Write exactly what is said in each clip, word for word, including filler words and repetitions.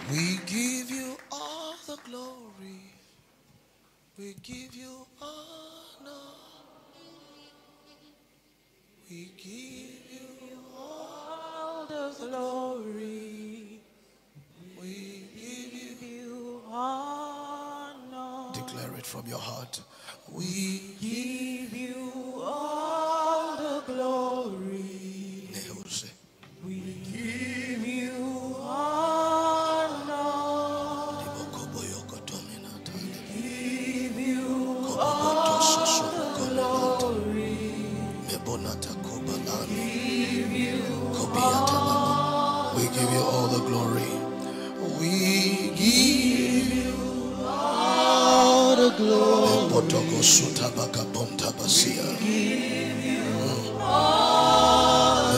We give you all the glory. We give you honor. We give you all the glory. We give you honor. Declare it from your heart. We give you all the glory. We give you honor. We give you all the glory. We give you all the glory. We give you all the glory. We give you all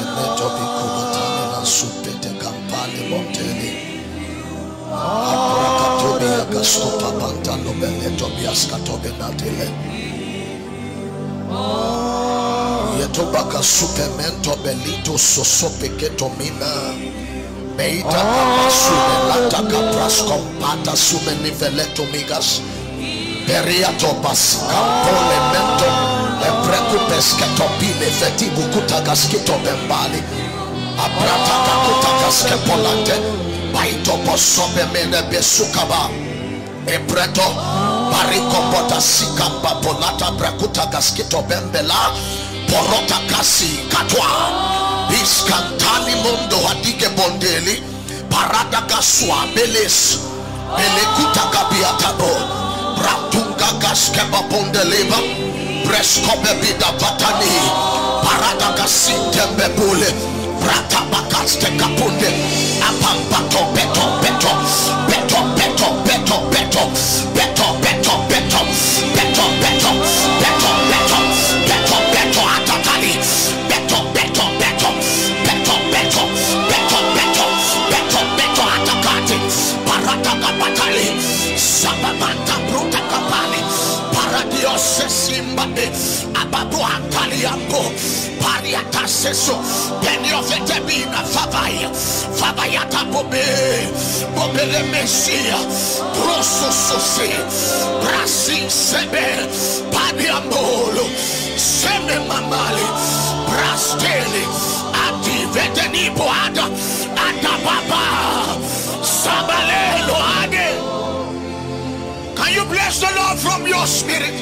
Yetobaka supemento belito sosopeketo mina Beita amasume lataka praskompata sume niveleto migas Periato bas campole mento Epreku pesketo bime fetibu kutagaskito bembali Abrata kakutagaskepolante Baito posobe mene besukaba Ebreto Bariko bota sikamba polata brakuta gaskito bembela porota kasi katwa biskantali mondo hadike bondeli parada gaswa beles belekuta kabiatabo bratunga gaskeba bondeleba breskobe bida vatani parada gasintembe bule brata bakaste kapunde apampato beto beto beto beto beto beto beto beto beto beto beto beto beto beto beto atatali beto beto beto beto beto beto beto beto beto atakati parata kabatali sababanta bruta kapali paradios simbade ababu antali ambo pariata seso penio vetemina favaya favayata bobe bobe le messia grosso sose brasi sebe padiambolo seme mamali brasteli ati veteni boada atababa sabalelo ade. Can you bless the Lord from your spirit?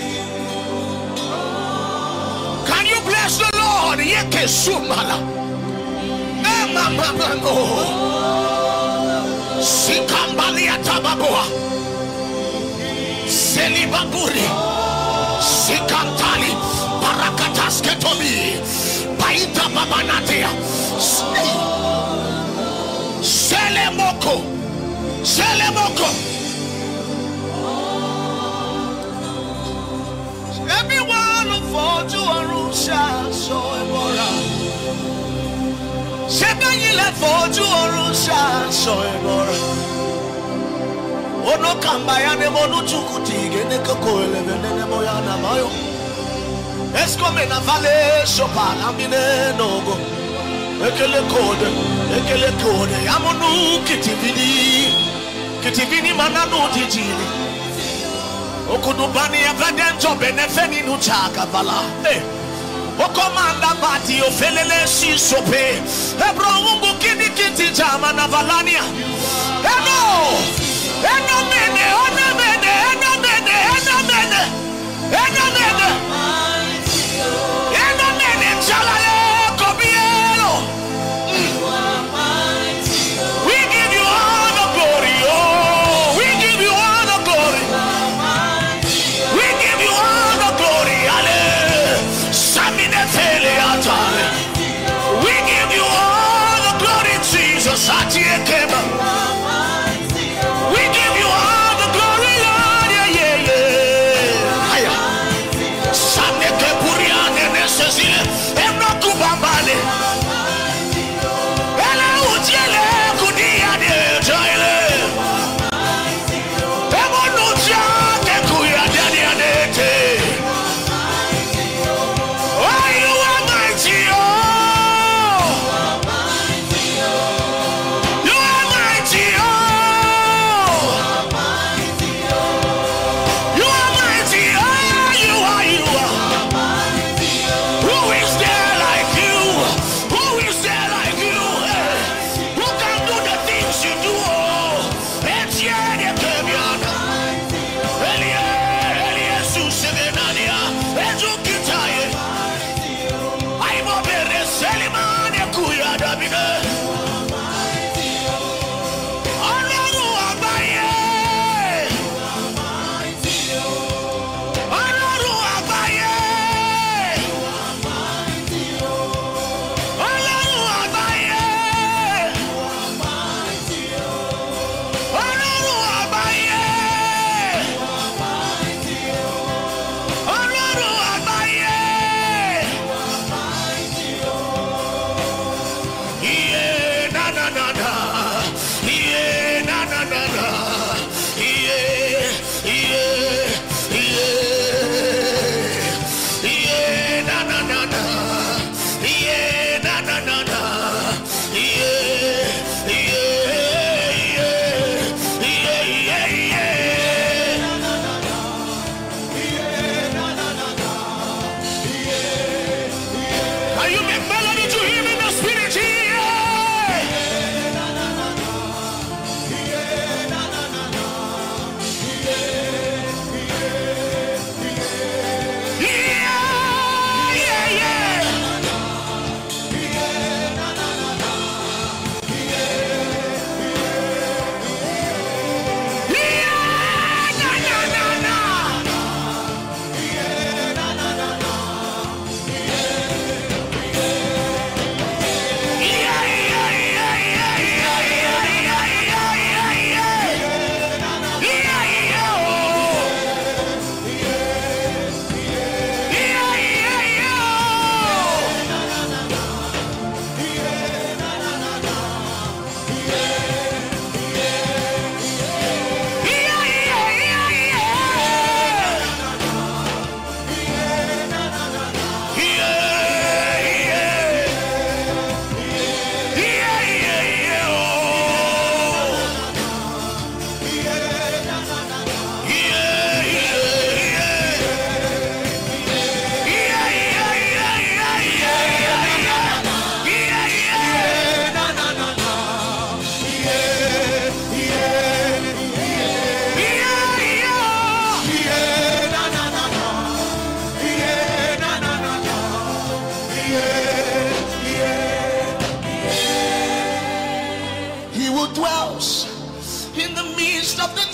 Can you bless the Lord? Yeke sumala ema mamano sikambali atababoa selibaburi sikantali parakataske tobi baita babanatea selemoko selemoko. Everyone who falls to a room shall show a moral. Seven you let fall to a room shall show a moral. Ono kambayane monu chukutige nekako elevene moyana mayo. Escome na vale sopala mine nogo. Ekele code, ekele code. Amonu kitivini, kitivini manano tijini. Okudubani evedento benefeni nuchaka vala. Eh, okomanda bati ofelele si sope. Ebro umbu kini kiti jama na valania. Eno, eno mene, eno mene, eno mene, eno mene, eno mene, eno mene, chalale kobielo. We give you all the glory, oh, we give you all the glory. We give you all the glory, ale. Samine tele atale. We give you all the glory, Jesus. Atiekeba. We give you all the glory, Lord, yeah, yeah, yeah.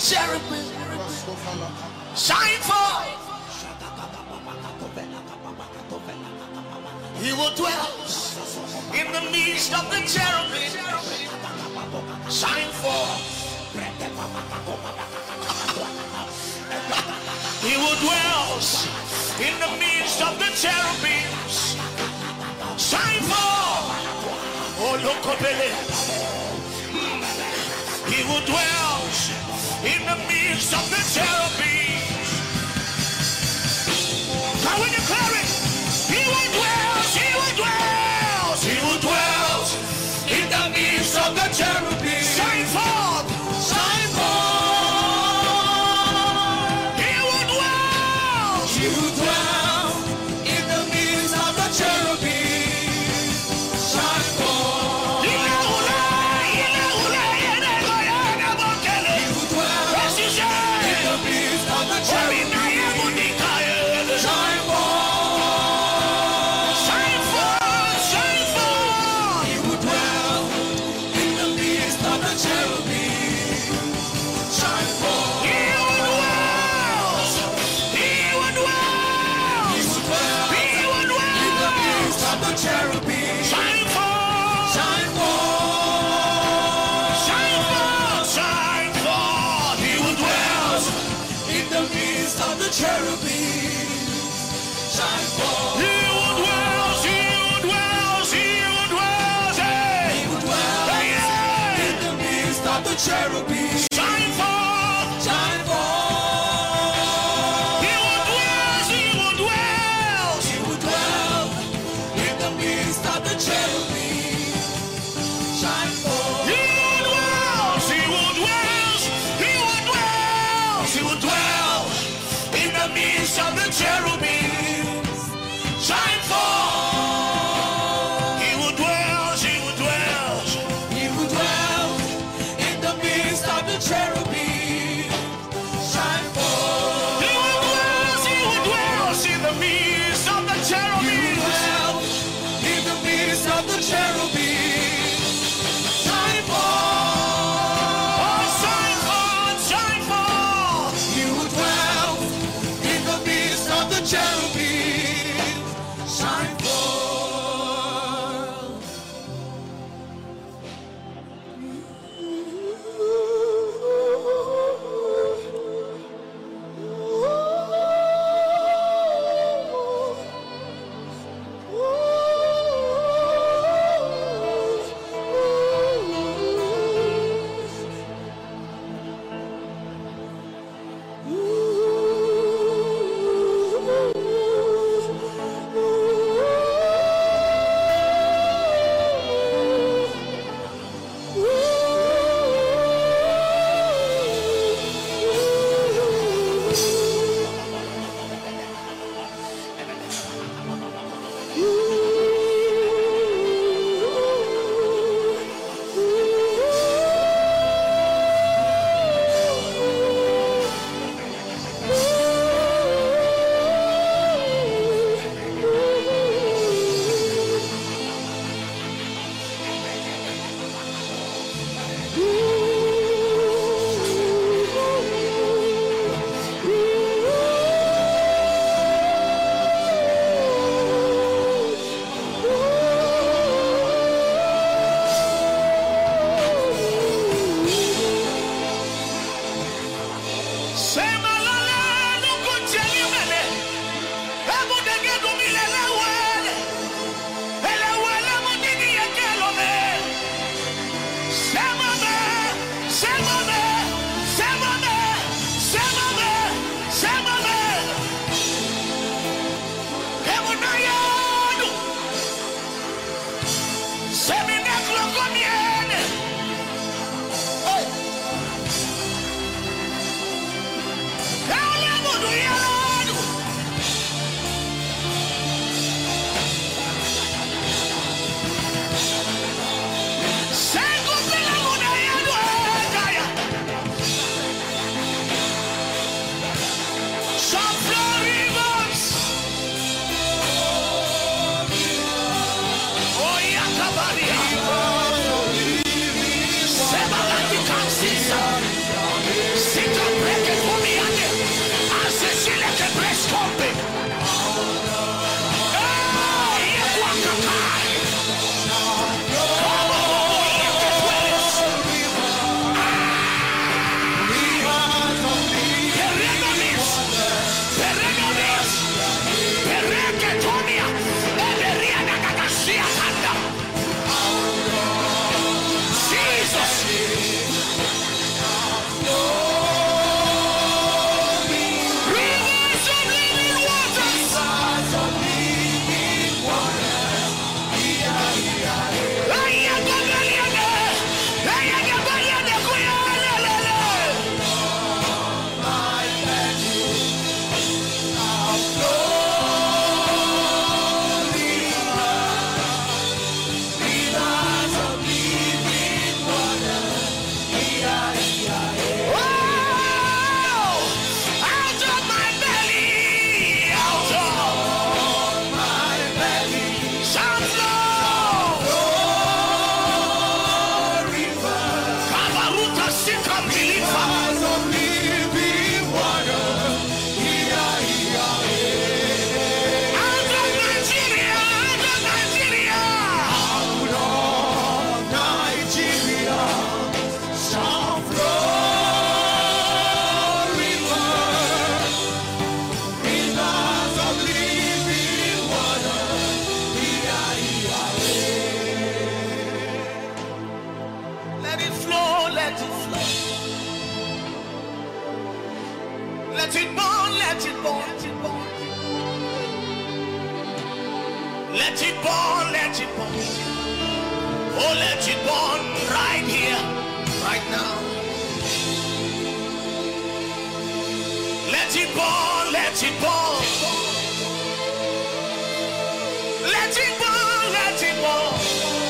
cherubim. Shine forth. He will dwell in the midst of the cherubim. Shine forth. He will dwell in the midst of the cherubims. Shine forth. Oh, look up at it. He will dwell in the midst of the cherubims. Can we declare it? He will dwell, he will dwell, he will dwell in the midst of the cherubims. Shine forth, shine forth. He will dwell, he will dwell in the midst of the cherubims. Shine forth. He will dwell, he will dwell in the midst of the cherubims. Shine forth, shine forth, shine forth. He will dwell in the midst of the cherubim. Shine forth. He will dwell. He will dwell. He will dwell. He will dwell in the midst of the cherubim. Shine forth. Shine forth. Shine forth. Shine forth. He will dwell in the midst of the cherubim. Shine forth. He will dwell, he will dwell, he will dwell, he will dwell in the midst of the cherubim. Shine forth, shine forth. He will dwell, he will dwell, he will dwell in the midst of the cherubim. Shine forth. He will dwell, he will dwell, he will dwell, he will dwell in the midst of the cherubim. Shine forth. He will dwell, he will dwell, he will dwell in the midst of Let it burn, let it burn. Oh, let it burn right here, right now. Let it burn, let it burn. Let it burn, let it burn.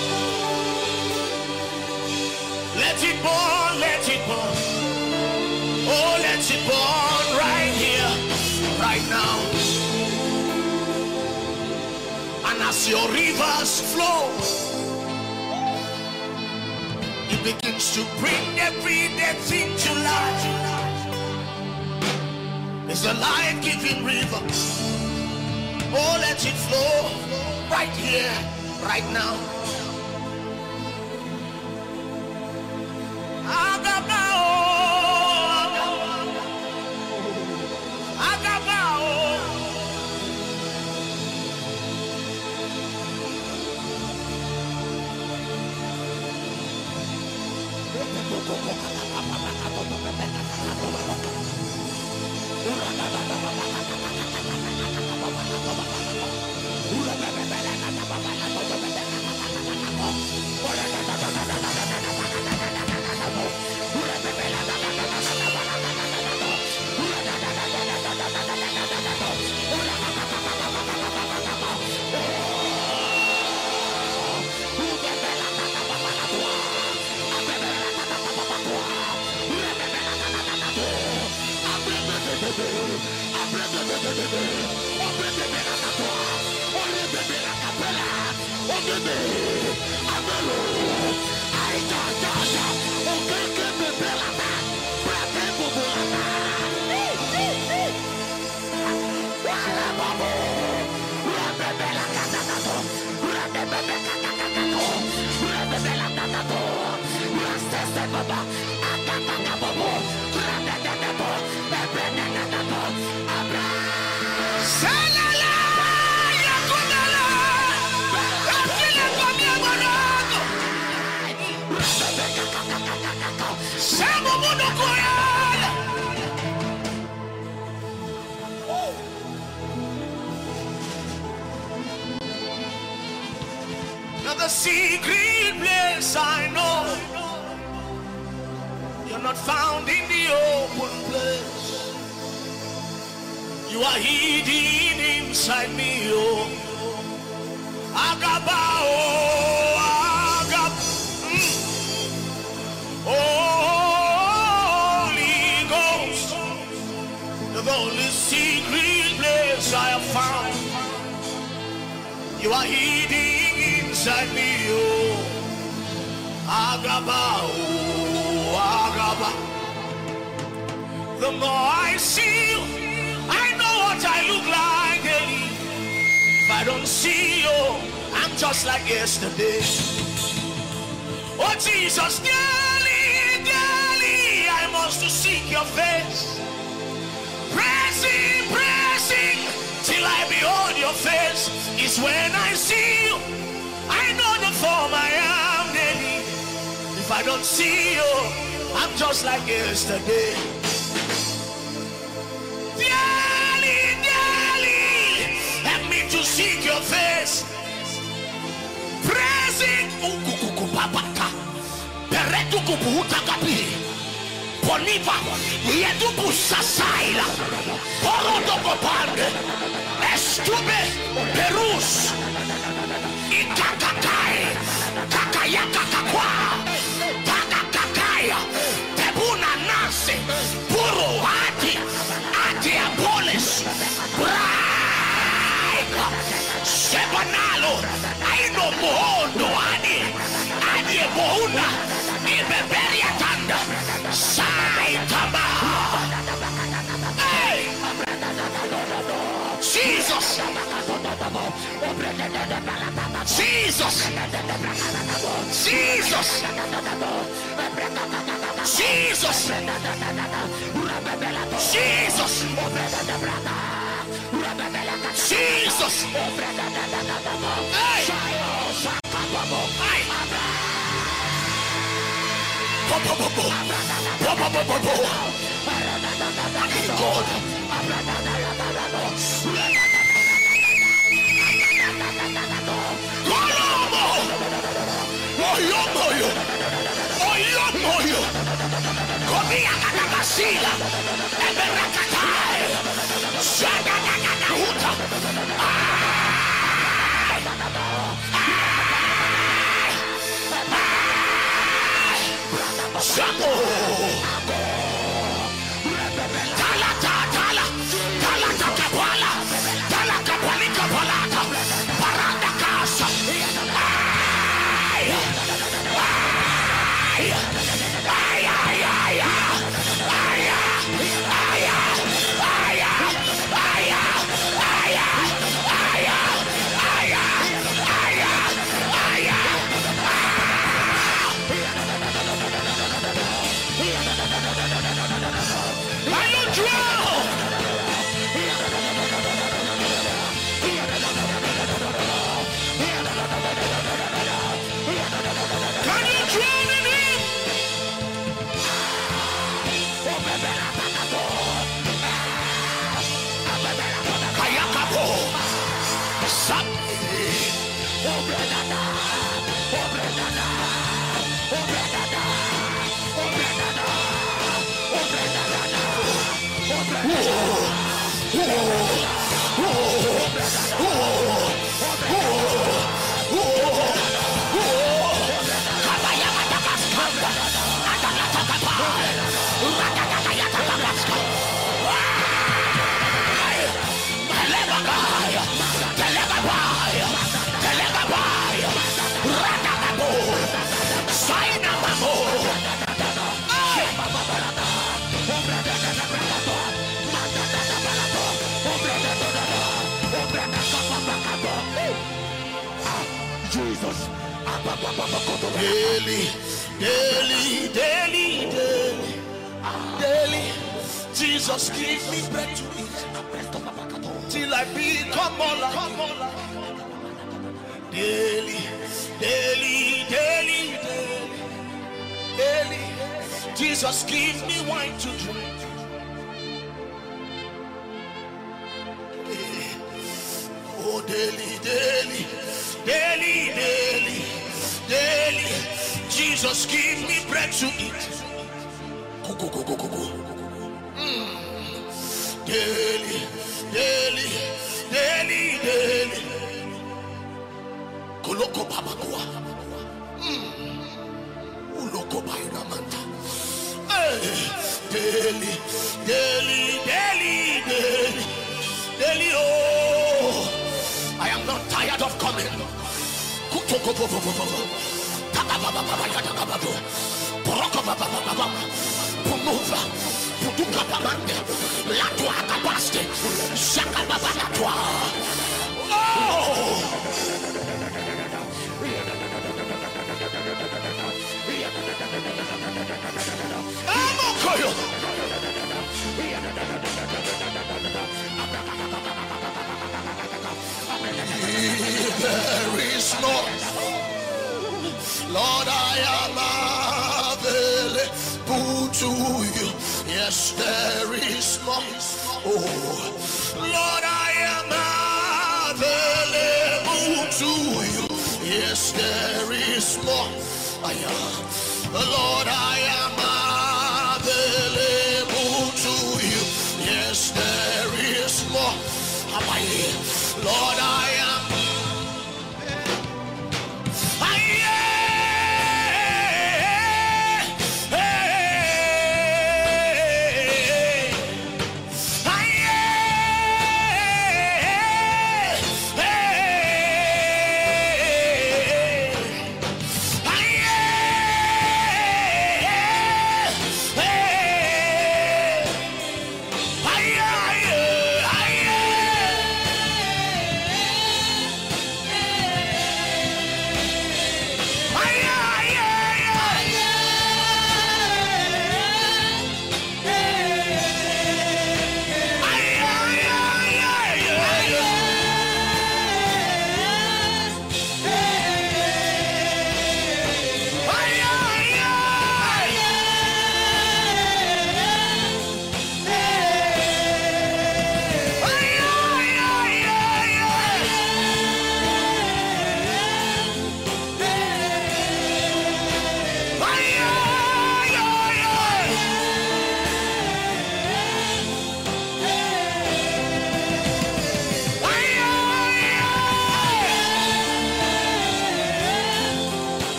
Let it burn, let it burn. Oh, let it burn right here, right now. And as your rivers flow, it begins to bring every dead thing to life. It's a life-giving river. Oh, let it flow right here, right now. Agabao, Agabao. The secret place I know, you're not found in the open place. You are hidden inside me, oh Agaba, oh Agab, mm. Holy Ghost, you're the only secret place I have found. You are hidden inside me, oh Agaba, oh Agaba. The more I see you, I know what I look like daily. If I don't see you, I'm just like yesterday. Oh Jesus, daily, daily, I must seek your face. Pressing, pressing, till I behold your face. Is when I see you, I know the form I am daily. If I don't see you, I'm just like yesterday. Daily, daily, help me to seek your face. Praising ukukuku babaka, peretuku buutakapi, poniva, yeduku sasaila, porodoko pande, estube, perus. Ikakakai, kakayaka kakwa, kakakakaya, tebuna nase, puro hati, ati abolis, braika, sebanalo, aino mohondo adi, adi bohuna, ibeberia tanda, saitama. Hey! Jesus! Jesus! Jesus! Jesus! Jesus! Jesus! Hey! Hey! God! Iakadabasila, Eberakatai, Shadadadahuta. Shamo. Talata, tala, talata kapala, talata palika palata, paranda casa. Ay, ay, ay, ay, ay, Jesus. Daily, daily, daily, daily, daily. Jesus, give me bread to eat till I become more like you. Daily, daily, daily, daily, daily. Jesus, give me wine to drink. Oh, daily, daily, daily, daily, daily. Jesus, give me bread to eat. Go, go, go, go, go, go. Mm. Daily, daily, daily, daily. Koloko babakwa. Mm. Uloko bainamanta. Hey, daily, daily, daily, daily, daily. Oh, I am not tired of coming. There is no Lord, I am available to you. Yes, there is no. Oh, Lord, I am available to you. Yes, there is more. I am. Lord, I am available to you. Yes, there is more. Lord, I am.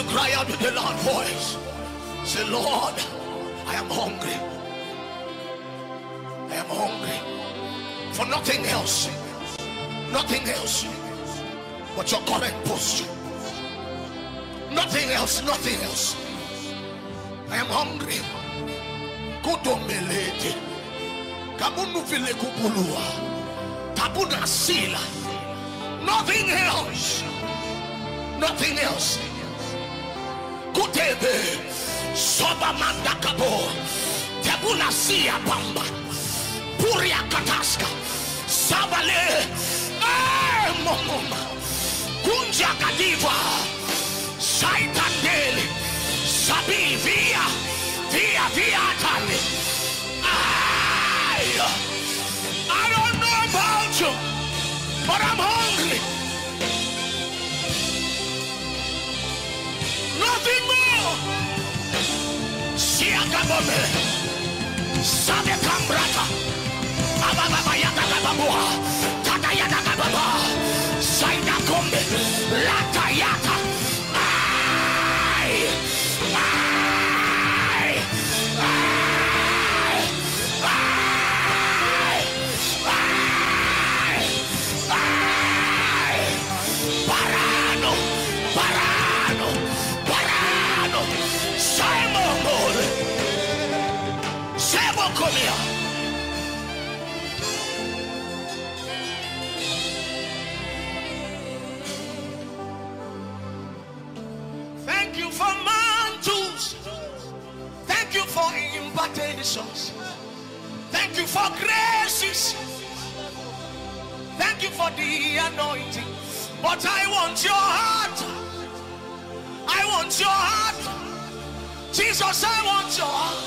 you cry out with a loud voice. Say, Lord, I am hungry. I am hungry for nothing else. Nothing else but your current posture. Nothing else, nothing else. I am hungry. Kudomelete. Kabunu vile kubulua. Tabuna sila. Nothing else. Nothing else. Kutebe. Soba mandakabo. Tabuna siya bamba. Puria kataska. Sabale. Eh, momoma. Kunja kadiva. Saitandele. Sabi via. Via via tali. I don't know about you, but I'm hungry. Nothing more. Siakabome. Sabe kambrata. Ababa yata kababua. Tata yata kababa. Saida kombe. Lata yata. Ay. Ay. Ay. Ay. Ay. Parano. Parano. Parano. Semo mole. Semo comia. Thank you for mantles. Thank you for impartations. Thank you for graces. Thank you for the anointing. But I want your heart. I want your heart. Jesus, I want your heart.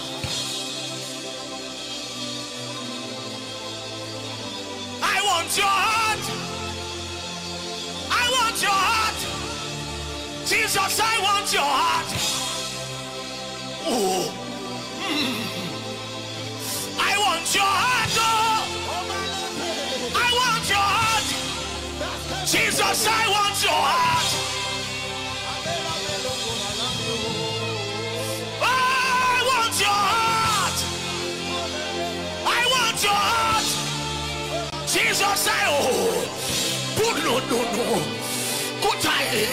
I want your heart. I want your heart. Jesus, I want your heart. Oh. Mm. I want your heart. Oh. I want your heart. Jesus, I want your heart. Oh, I want your heart. I want your heart. Jesus, I oh. No, no, no. Good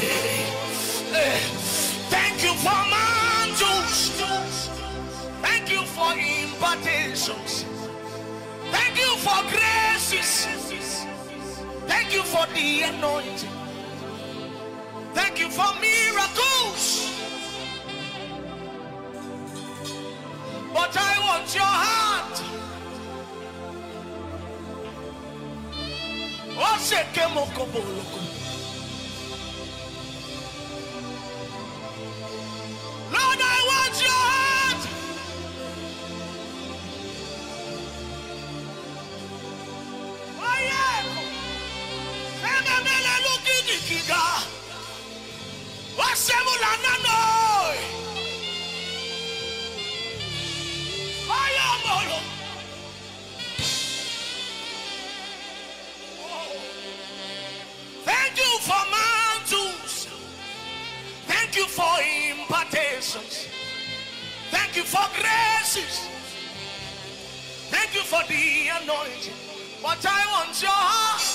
Thank you for mantles. Thank you for impartations. Thank you for graces. Thank you for the anointing. Thank you for miracles. But I want your heart. Lord, I want your heart. Oh yeah. Ememele lukini kiga. Wasemula nanoi. Oh yeah, molo. Thank you for mantles. Thank you for impartations. Thank you for graces. Thank you for the anointing. But I want your heart.